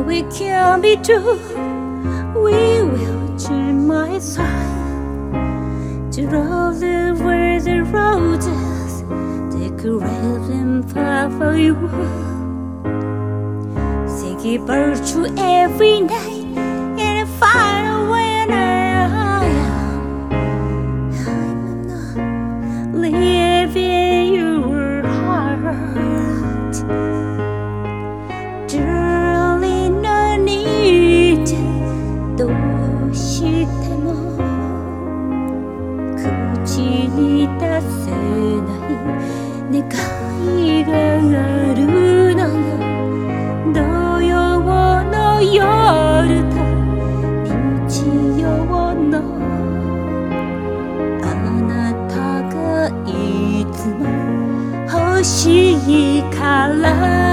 we can be true. We will join my side to roll over the roses, decorate them for you. Think about you every night and find when I am. I'm not leaving your heart. Darling, I need you. どうしても口に出せない願いがあるのよ。土曜の夜と日曜のあなたがいつも欲しいから